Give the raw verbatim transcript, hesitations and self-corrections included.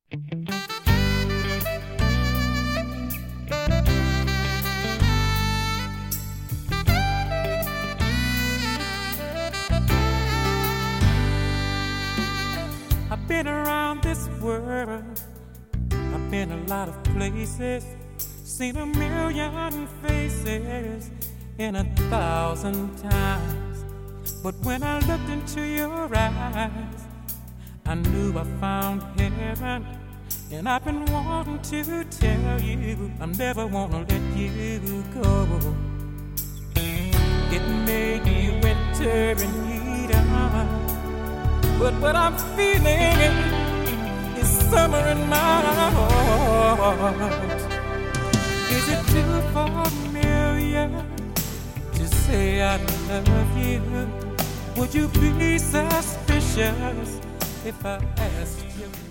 I've been around this world, I've been a lot of places, seen a million faces in a thousand times. But when I looked into your eyes, I knew I found heaven. And I've been wanting to tell you, I'm never gonna let you go. It may be winter in heat, but what I'm feeling is summer in my heart. Is it too familiar to say I love you? Would you be suspicious if I asked you?